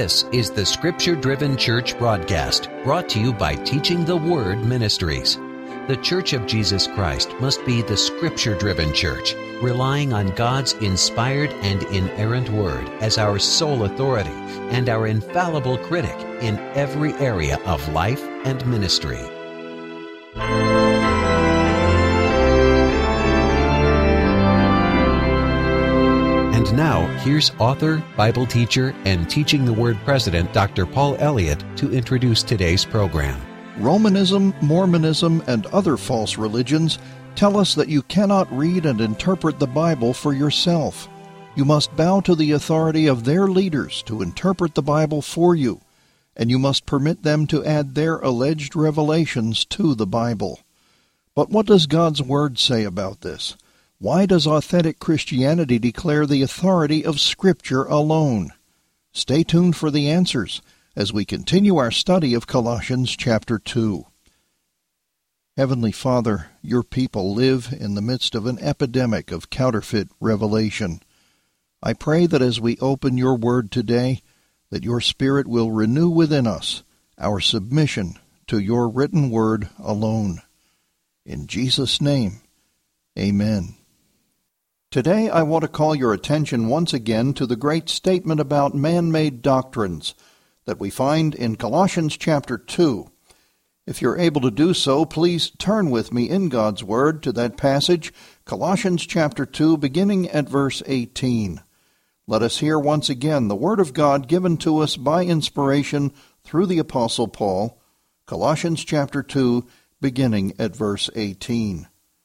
This is the Scripture-Driven Church broadcast, brought to you by Teaching the Word Ministries. The Church of Jesus Christ must be the Scripture-Driven Church, relying on God's inspired and inerrant Word as our sole authority and our infallible critic in every area of life and ministry. And now, here's author, Bible teacher, and Teaching the Word president, Dr. Paul Elliott, to introduce today's program. Romanism, Mormonism, and other false religions tell us that you cannot read and interpret the Bible for yourself. You must bow to the authority of their leaders to interpret the Bible for you, and you must permit them to add their alleged revelations to the Bible. But what does God's Word say about this? Why does authentic Christianity declare the authority of Scripture alone? Stay tuned for the answers as we continue our study of Colossians chapter 2. Heavenly Father, your people live in the midst of an epidemic of counterfeit revelation. I pray that as we open your word today, that your Spirit will renew within us our submission to your written word alone. In Jesus' name, amen. Today I want to call your attention once again to the great statement about man-made doctrines that we find in Colossians chapter 2. If you're able to do so, please turn with me in God's Word to that passage, Colossians chapter 2, beginning at verse 18. Let us hear once again the Word of God given to us by inspiration through the Apostle Paul, Colossians chapter 2, beginning at verse 18.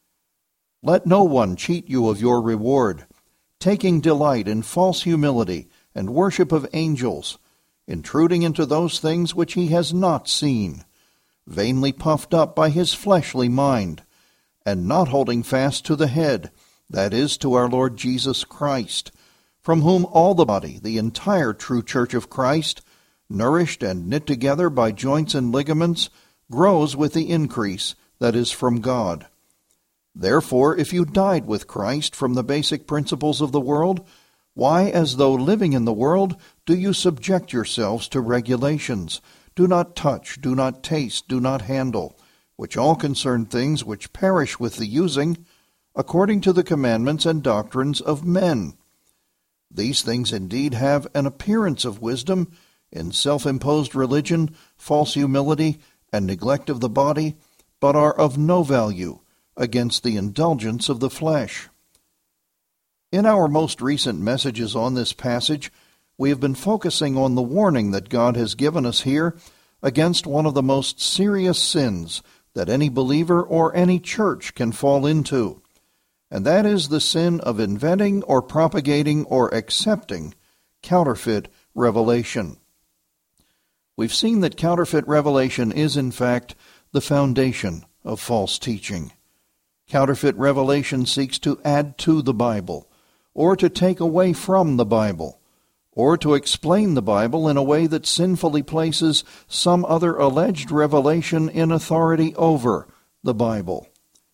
Let no one cheat you of your reward, taking delight in false humility and worship of angels, intruding into those things which he has not seen, vainly puffed up by his fleshly mind, and not holding fast to the head, that is, to our Lord Jesus Christ, from whom all the body, the entire true church of Christ, nourished and knit together by joints and ligaments, grows with the increase that is from God. Therefore, if you died with Christ from the basic principles of the world, why, as though living in the world, do you subject yourselves to regulations? Do not touch, do not taste, do not handle, which all concern things which perish with the using, according to the commandments and doctrines of men. These things indeed have an appearance of wisdom in self-imposed religion, false humility, and neglect of the body, but are of no value against the indulgence of the flesh. In our most recent messages on this passage, we have been focusing on the warning that God has given us here against one of the most serious sins that any believer or any church can fall into, and that is the sin of inventing or propagating or accepting counterfeit revelation. We've seen that counterfeit revelation is, in fact, the foundation of false teaching. Counterfeit revelation seeks to add to the Bible, or to take away from the Bible, or to explain the Bible in a way that sinfully places some other alleged revelation in authority over the Bible.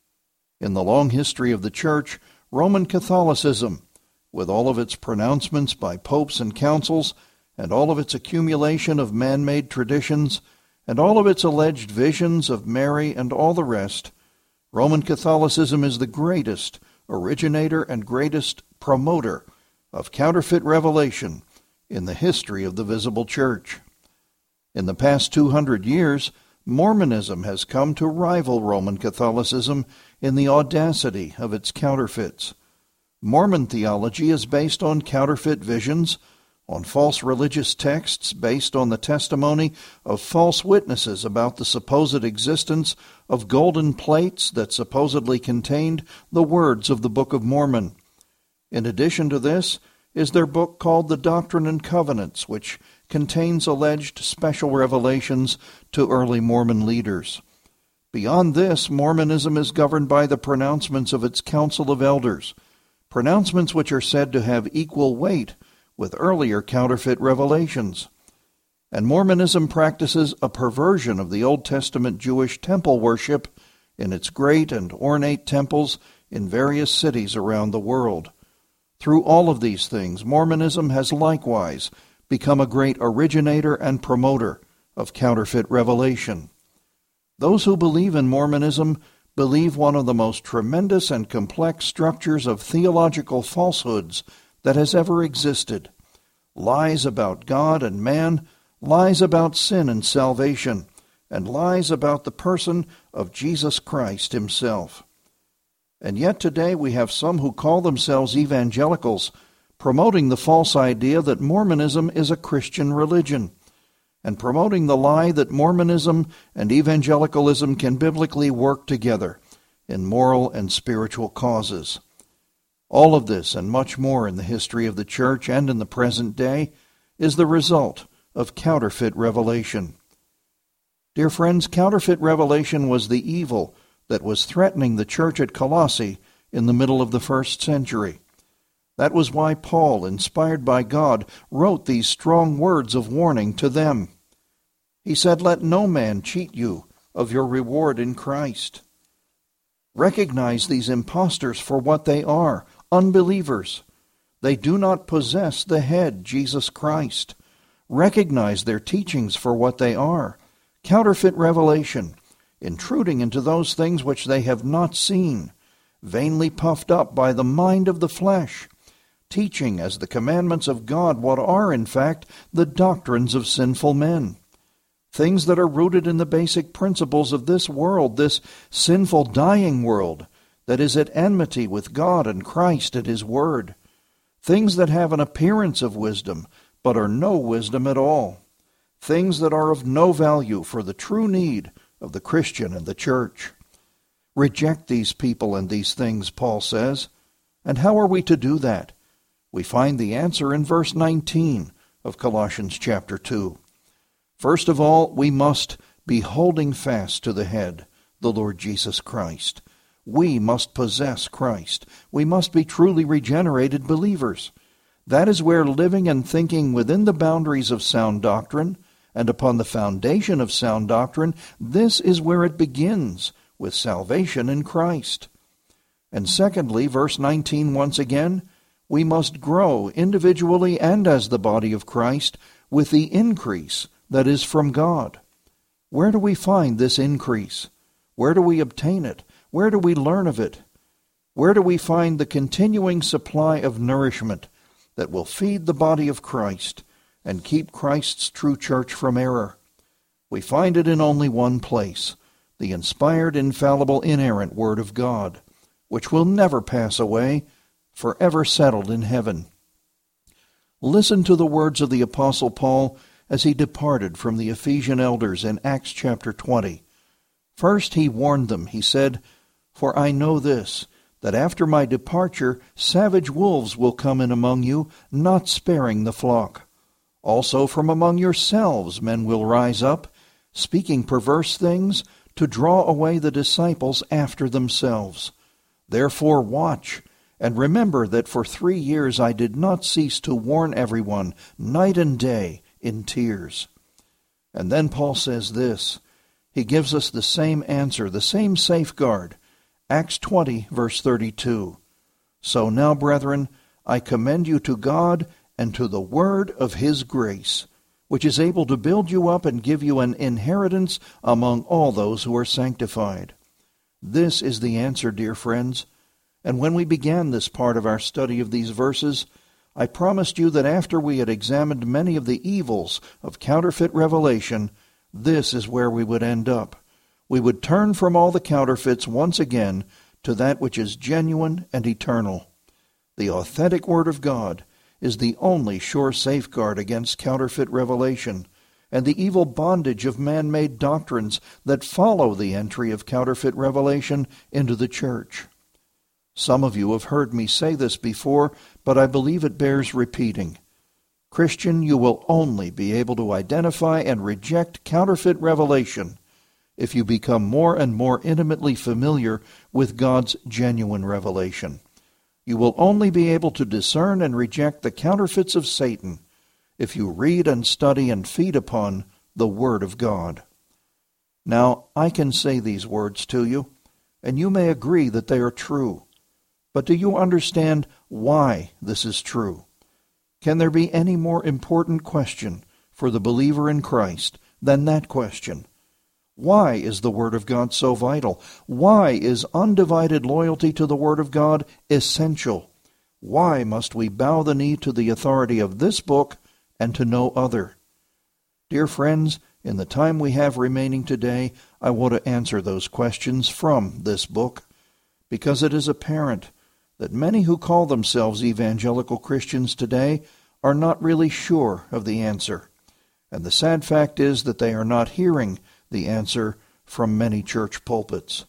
In the long history of the Church, Roman Catholicism, with all of its pronouncements by popes and councils, and all of its accumulation of man-made traditions, and all of its alleged visions of Mary and all the rest, Roman Catholicism is the greatest originator and greatest promoter of counterfeit revelation in the history of the visible church. In the past 200 years, Mormonism has come to rival Roman Catholicism in the audacity of its counterfeits. Mormon theology is based on counterfeit visions, on false religious texts based on the testimony of false witnesses about the supposed existence of golden plates that supposedly contained the words of the Book of Mormon. In addition to this is their book called The Doctrine and Covenants, which contains alleged special revelations to early Mormon leaders. Beyond this, Mormonism is governed by the pronouncements of its Council of Elders, pronouncements which are said to have equal weight with earlier counterfeit revelations. And Mormonism practices a perversion of the Old Testament Jewish temple worship in its great and ornate temples in various cities around the world. Through all of these things, Mormonism has likewise become a great originator and promoter of counterfeit revelation. Those who believe in Mormonism believe one of the most tremendous and complex structures of theological falsehoods that has ever existed. Lies about God and man, lies about sin and salvation, and lies about the person of Jesus Christ himself. And yet today we have some who call themselves evangelicals, promoting the false idea that Mormonism is a Christian religion, and promoting the lie that Mormonism and evangelicalism can biblically work together in moral and spiritual causes. All of this and much more in the history of the church and in the present day is the result of counterfeit revelation. Dear friends, counterfeit revelation was the evil that was threatening the church at Colossae in the middle of the first century. That was why Paul, inspired by God, wrote these strong words of warning to them. He said, "Let no man cheat you of your reward in Christ." Recognize these impostors for what they are, unbelievers. They do not possess the head, Jesus Christ. Recognize their teachings for what they are, counterfeit revelation, intruding into those things which they have not seen, vainly puffed up by the mind of the flesh, teaching as the commandments of God what are, in fact, the doctrines of sinful men. Things that are rooted in the basic principles of this world, this sinful, dying world that is at enmity with God and Christ and His Word. Things that have an appearance of wisdom, but are no wisdom at all. Things that are of no value for the true need of the Christian and the church. Reject these people and these things, Paul says. And how are we to do that? We find the answer in verse 19 of Colossians chapter 2. First of all, we must be holding fast to the head, the Lord Jesus Christ. We must possess Christ. We must be truly regenerated believers. That is where living and thinking within the boundaries of sound doctrine and upon the foundation of sound doctrine, this is where it begins, with salvation in Christ. And secondly, verse 19 once again, we must grow individually and as the body of Christ with the increase that is from God. Where do we find this increase? Where do we obtain it? Where do we learn of it? Where do we find the continuing supply of nourishment that will feed the body of Christ and keep Christ's true church from error? We find it in only one place, the inspired, infallible, inerrant Word of God, which will never pass away, forever settled in heaven. Listen to the words of the Apostle Paul as he departed from the Ephesian elders in Acts chapter 20. First he warned them, he said, "For I know this, that after my departure savage wolves will come in among you, not sparing the flock. Also from among yourselves men will rise up, speaking perverse things, to draw away the disciples after themselves. Therefore watch, and remember that for 3 years I did not cease to warn everyone, night and day, in tears." And then Paul says this. He gives us the same answer, the same safeguard. Acts 20, verse 32. "So now, brethren, I commend you to God and to the word of His grace, which is able to build you up and give you an inheritance among all those who are sanctified." This is the answer, dear friends. And when we began this part of our study of these verses, I promised you that after we had examined many of the evils of counterfeit revelation, this is where we would end up. We would turn from all the counterfeits once again to that which is genuine and eternal. The authentic Word of God is the only sure safeguard against counterfeit revelation and the evil bondage of man-made doctrines that follow the entry of counterfeit revelation into the church. Some of you have heard me say this before, but I believe it bears repeating. Christian, you will only be able to identify and reject counterfeit revelation if you become more and more intimately familiar with God's genuine revelation. You will only be able to discern and reject the counterfeits of Satan if you read and study and feed upon the Word of God. Now, I can say these words to you, and you may agree that they are true. But do you understand why this is true? Can there be any more important question for the believer in Christ than that question? Why is the Word of God so vital? Why is undivided loyalty to the Word of God essential? Why must we bow the knee to the authority of this book and to no other? Dear friends, in the time we have remaining today, I want to answer those questions from this book, because it is apparent that many who call themselves evangelical Christians today are not really sure of the answer. And the sad fact is that they are not hearing the answer from many church pulpits.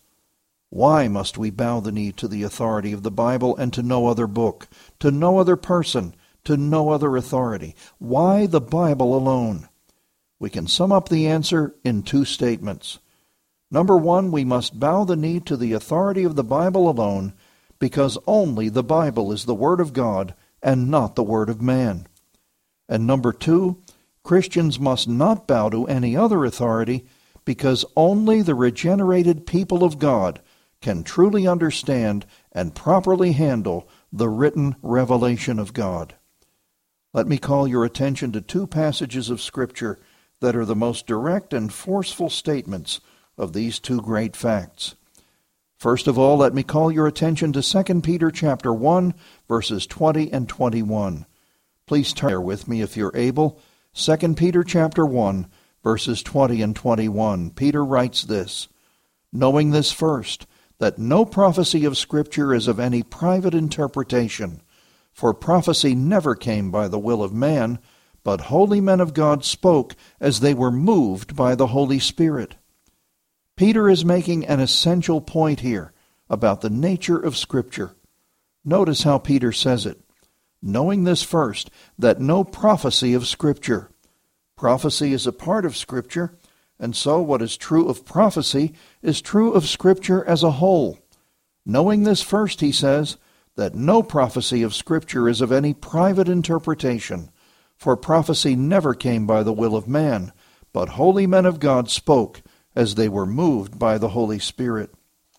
Why must we bow the knee to the authority of the Bible and to no other book, to no other person, to no other authority? Why the Bible alone? We can sum up the answer in two statements. Number one, we must bow the knee to the authority of the Bible alone because only the Bible is the Word of God and not the word of man. And number two, Christians must not bow to any other authority because only the regenerated people of God can truly understand and properly handle the written revelation of God. Let me call your attention to two passages of Scripture that are the most direct and forceful statements of these two great facts. First of all, let me call your attention to 2 Peter chapter 1, verses 20 and 21. Please turn there with me if you're able. 2 Peter chapter 1, verses 20 and 21. Peter writes this, "Knowing this first, that no prophecy of Scripture is of any private interpretation, for prophecy never came by the will of man, but holy men of God spoke as they were moved by the Holy Spirit." Peter is making an essential point here about the nature of Scripture. Notice how Peter says it. Knowing this first, that no prophecy of Scripture. Prophecy is a part of Scripture, and so what is true of prophecy is true of Scripture as a whole. Knowing this first, he says, that no prophecy of Scripture is of any private interpretation, for prophecy never came by the will of man, but holy men of God spoke as they were moved by the Holy Spirit.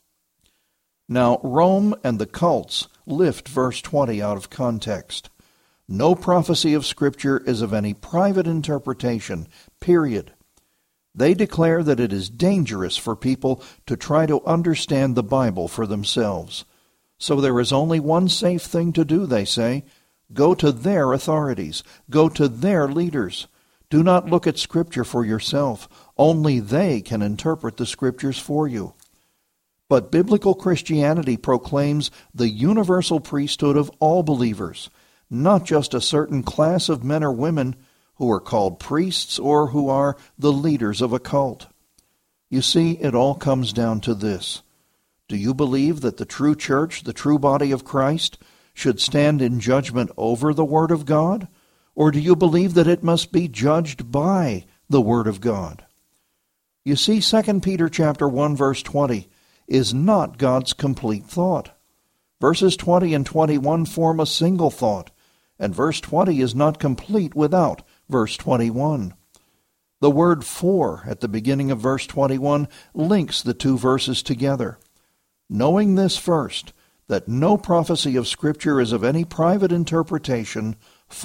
Now, Rome and the cults lift verse 20 out of context. No prophecy of Scripture is of any private interpretation, period. They declare that it is dangerous for people to try to understand the Bible for themselves. So there is only one safe thing to do, they say. Go to their authorities. Go to their leaders. Do not look at Scripture for yourself. Only they can interpret the Scriptures for you. But biblical Christianity proclaims the universal priesthood of all believers, not just a certain class of men or women who are called priests or who are the leaders of a cult. You see, it all comes down to this. Do you believe that the true church, the true body of Christ, should stand in judgment over the Word of God? Or do you believe that it must be judged by the Word of God? You see, 2 Peter chapter 1, verse 20 is not God's complete thought. Verses 20 and 21 form a single thought, and verse 20 is not complete without verse 21. The word "for" at the beginning of verse 21 links the two verses together. Knowing this first, that no prophecy of Scripture is of any private interpretation,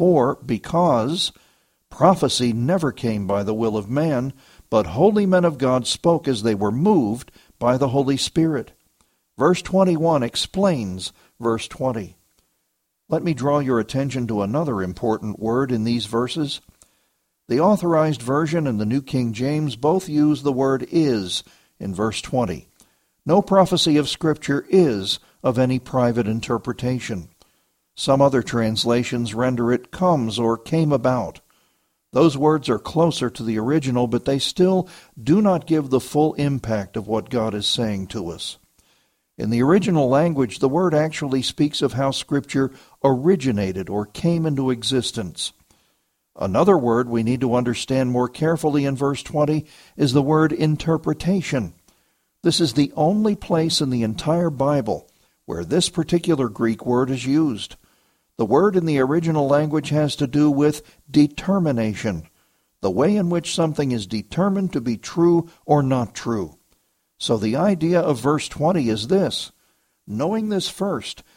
because prophecy never came by the will of man, but holy men of God spoke as they were moved by the Holy Spirit. Verse 21 explains verse 20. Let me draw your attention to another important word in these verses. The Authorized Version and the New King James both use the word "is" in verse 20. No prophecy of Scripture is of any private interpretation. Some other translations render it "comes" or "came about." Those words are closer to the original, but they still do not give the full impact of what God is saying to us. In the original language, the word actually speaks of how Scripture originated or came into existence. Another word we need to understand more carefully in verse 20 is the word "interpretation." This is the only place in the entire Bible where this particular Greek word is used. The word in the original language has to do with determination, the way in which something is determined to be true or not true. So the idea of verse 20 is this: knowing this first,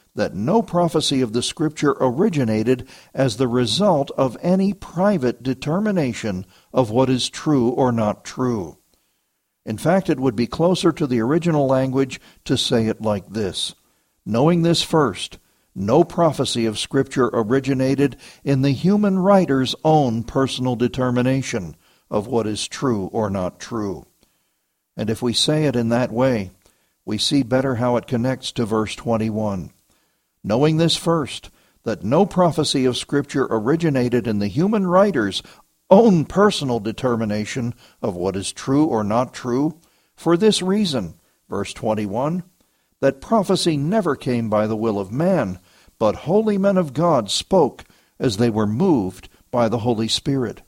that no prophecy of the Scripture originated as the result of any private determination of what is true or not true. In fact, it would be closer to the original language to say it like this: knowing this first, no prophecy of Scripture originated in the human writer's own personal determination of what is true or not true. And if we say it in that way, we see better how it connects to verse 21. Knowing this first, that no prophecy of Scripture originated in the human writer's own personal determination of what is true or not true, for this reason, verse 21, that prophecy never came by the will of man, but holy men of God spoke as they were moved by the Holy Spirit.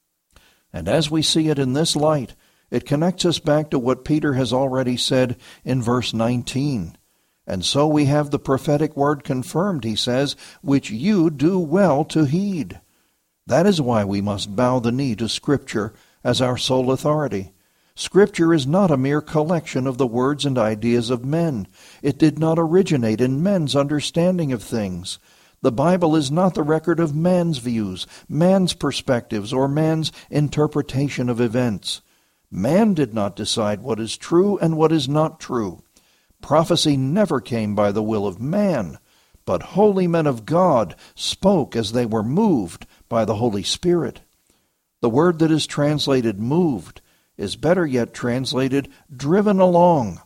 And as we see it in this light, it connects us back to what Peter has already said in verse 19. And so we have the prophetic word confirmed, he says, which you do well to heed. That is why we must bow the knee to Scripture as our sole authority. Scripture is not a mere collection of the words and ideas of men. It did not originate in men's understanding of things. The Bible is not the record of man's views, man's perspectives, or man's interpretation of events. Man did not decide what is true and what is not true. Prophecy never came by the will of man, but holy men of God spoke as they were moved by the Holy Spirit. The word that is translated moved is better yet translated driven along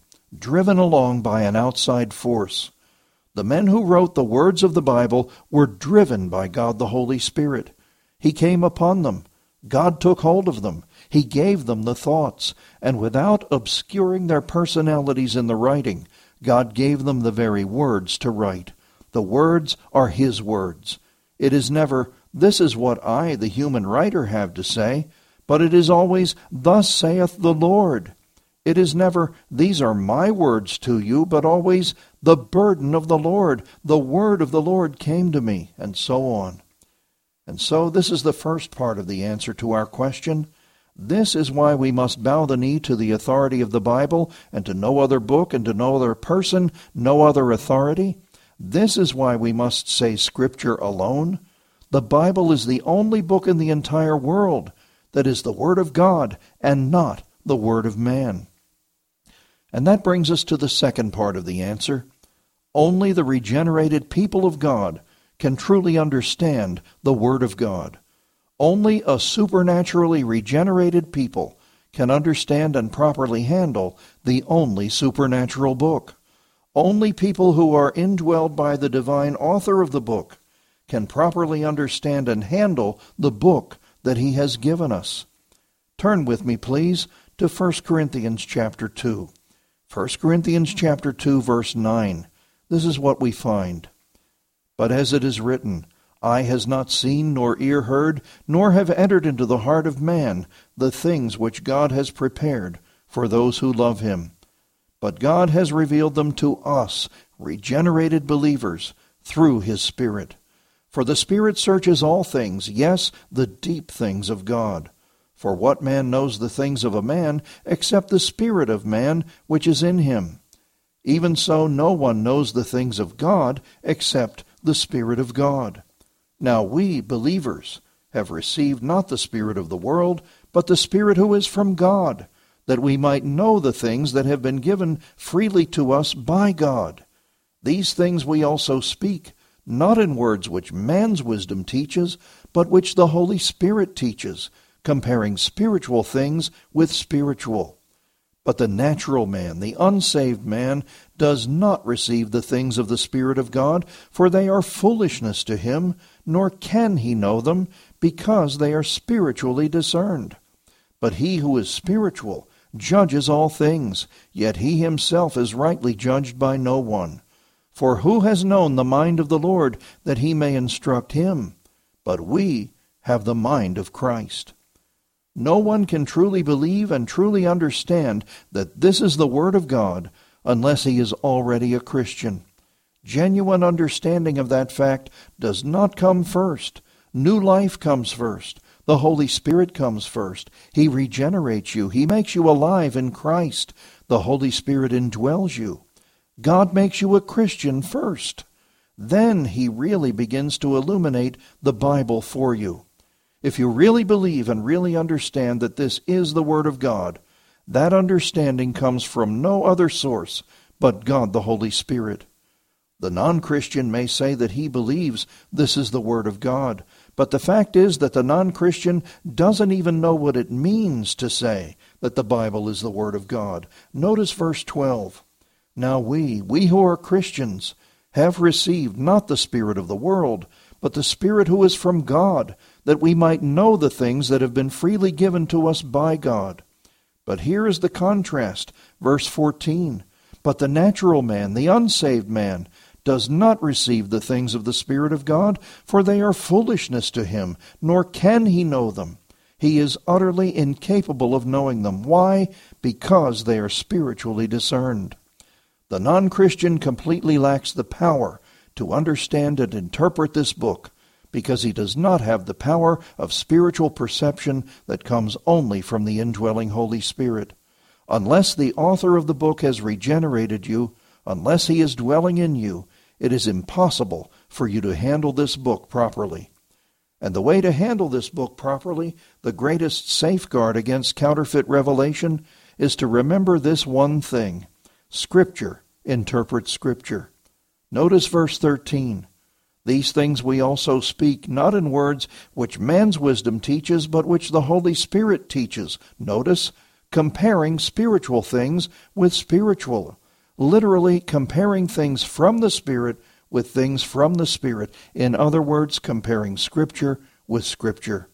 by an outside force. The men who wrote the words of the Bible were driven by God the Holy Spirit. He came upon them. God took hold of them. He gave them the thoughts, and without obscuring their personalities in the writing, God gave them the very words to write. The words are His words. It is never, "This is what I, the human writer, have to say," but it is always, "Thus saith the Lord." It is never, "These are my words to you," but always, "The burden of the Lord, the word of the Lord came to me," and so on. And so this is the first part of the answer to our question. This is why we must bow the knee to the authority of the Bible, and to no other book, and to no other person, no other authority. This is why we must say Scripture alone. The Bible is the only book in the entire world that is the Word of God and not the Word of man. And that brings us to the second part of the answer. Only the regenerated people of God can truly understand the Word of God. Only a supernaturally regenerated people can understand and properly handle the only supernatural book. Only people who are indwelled by the divine author of the book can properly understand and handle the book that He has given us. Turn with me, please, to 1 Corinthians chapter 2. 1 Corinthians chapter 2, verse 9. This is what we find. But as it is written, "Eye has not seen, nor ear heard, nor have entered into the heart of man the things which God has prepared for those who love Him. But God has revealed them to us, regenerated believers, through His Spirit. For the Spirit searches all things, yes, the deep things of God. For what man knows the things of a man, except the spirit of man which is in him? Even so no one knows the things of God, except the Spirit of God. Now we, believers, have received not the spirit of the world, but the Spirit who is from God, that we might know the things that have been given freely to us by God. These things we also speak, not in words which man's wisdom teaches, but which the Holy Spirit teaches, comparing spiritual things with spiritual. But the natural man, the unsaved man, does not receive the things of the Spirit of God, for they are foolishness to him, nor can he know them, because they are spiritually discerned. But he who is spiritual judges all things, yet he himself is rightly judged by no one. For who has known the mind of the Lord, that he may instruct him? But we have the mind of Christ. No one can truly believe and truly understand that this is the Word of God unless he is already a Christian. Genuine understanding of that fact does not come first. New life comes first. The Holy Spirit comes first. He regenerates you. He makes you alive in Christ. The Holy Spirit indwells you. God makes you a Christian first. Then he really begins to illuminate the Bible for you. If you really believe and really understand that this is the Word of God, that understanding comes from no other source but God the Holy Spirit. The non-Christian may say that he believes this is the Word of God, but the fact is that the non-Christian doesn't even know what it means to say that the Bible is the Word of God. Notice verse 12. Now we who are Christians, have received not the Spirit of the world, but the Spirit who is from God, that we might know the things that have been freely given to us by God. But here is the contrast, verse 14. But the natural man, the unsaved man, does not receive the things of the Spirit of God, for they are foolishness to him, nor can he know them. He is utterly incapable of knowing them. Why? Because they are spiritually discerned. The non-Christian completely lacks the power to understand and interpret this book, because he does not have the power of spiritual perception that comes only from the indwelling Holy Spirit. Unless the author of the book has regenerated you, unless he is dwelling in you, it is impossible for you to handle this book properly. And the way to handle this book properly, the greatest safeguard against counterfeit revelation, is to remember this one thing: Scripture interprets Scripture. Notice verse 13. These things we also speak, not in words which man's wisdom teaches, but which the Holy Spirit teaches. Notice, comparing spiritual things with spiritual. Literally comparing things from the Spirit with things from the Spirit. In other words, comparing Scripture with Scripture.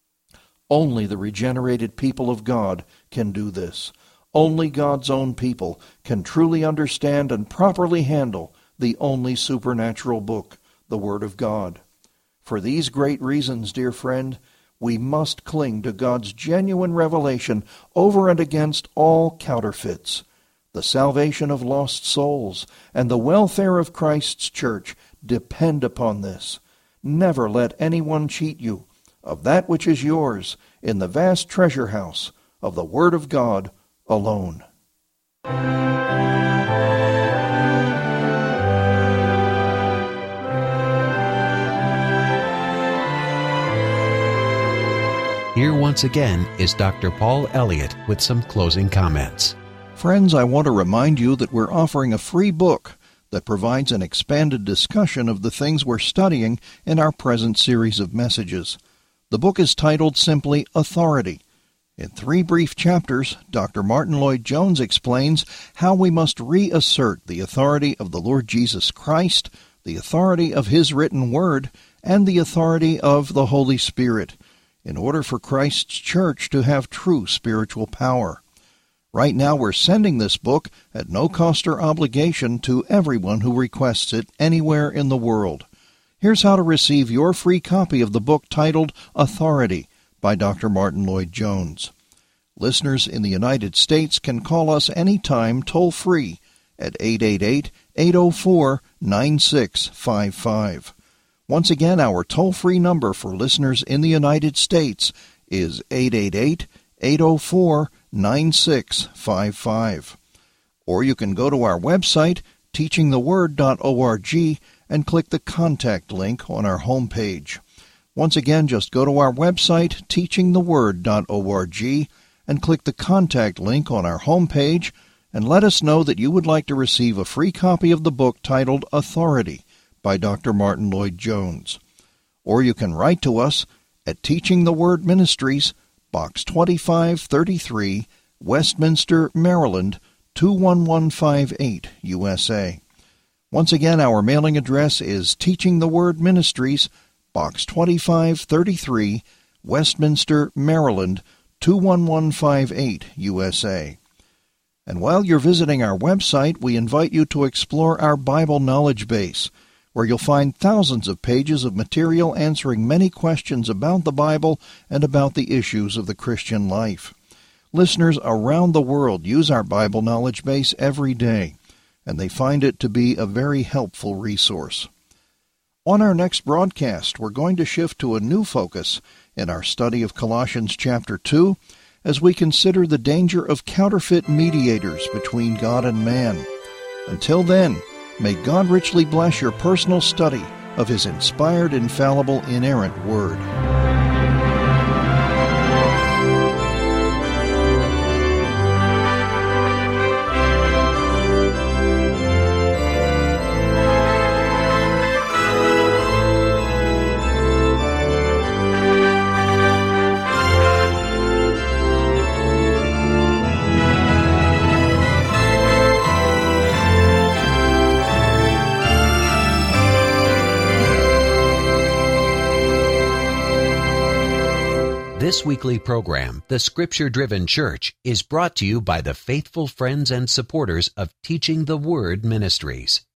Only the regenerated people of God can do this. Only God's own people can truly understand and properly handle the only supernatural book, the Word of God. For these great reasons, dear friend, we must cling to God's genuine revelation over and against all counterfeits. The salvation of lost souls and the welfare of Christ's church depend upon this. Never let anyone cheat you of that which is yours in the vast treasure house of the Word of God alone. Here once again is Dr. Paul Elliott with some closing comments. Friends, I want to remind you that we're offering a free book that provides an expanded discussion of the things we're studying in our present series of messages. The book is titled simply Authority. In 3 brief chapters, Dr. Martin Lloyd-Jones explains how we must reassert the authority of the Lord Jesus Christ, the authority of His written Word, and the authority of the Holy Spirit, in order for Christ's church to have true spiritual power. Right now we're sending this book at no cost or obligation to everyone who requests it anywhere in the world. Here's how to receive your free copy of the book titled Authority by Dr. Martin Lloyd-Jones. Listeners in the United States can call us anytime toll-free at 888-804-9655. Once again, our toll-free number for listeners in the United States is 888-804-9655. Or you can go to our website, teachingtheword.org, and click the contact link on our homepage. Once again, just go to our website, teachingtheword.org, and click the contact link on our homepage, and let us know that you would like to receive a free copy of the book titled Authority by Dr. Martin Lloyd-Jones. Or you can write to us at Teaching the Word Ministries, Box 2533, Westminster, Maryland, 21158, USA. Once again, our mailing address is Teaching the Word Ministries, Box 2533, Westminster, Maryland, 21158, USA. And while you're visiting our website, we invite you to explore our Bible Knowledge Base, where you'll find thousands of pages of material answering many questions about the Bible and about the issues of the Christian life. Listeners around the world use our Bible Knowledge Base every day, and they find it to be a very helpful resource. On our next broadcast, we're going to shift to a new focus in our study of Colossians chapter 2 as we consider the danger of counterfeit mediators between God and man. Until then, May God richly bless your personal study of His inspired, infallible, inerrant Word. This weekly program, The Scripture-Driven Church, is brought to you by the faithful friends and supporters of Teaching the Word Ministries.